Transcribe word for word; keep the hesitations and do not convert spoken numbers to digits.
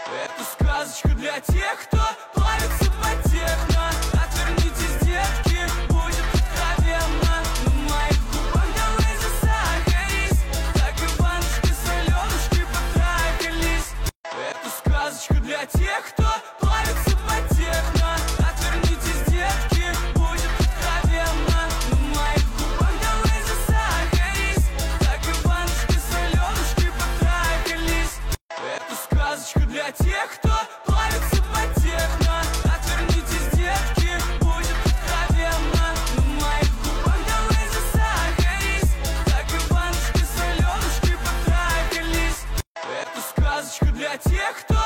Это сказочка для тех, кто плавится по техно. Отвернитесь, детки, будет откровенно. На моих губах давай засахарись, так и баночки соленушки потрахались. Это сказочка для тех, кто плавится по техно. Отвернитесь, детки, будет откровенно. На моих губах давай засахарись, так и баночки соленушки потрахались. Это сказочка для тех, кто плавится по техно. Отвернитесь, детки, будет откровенно. На моих губах давай засахарись, так и баночки соленушки потрахались. Это сказочка для тех, кто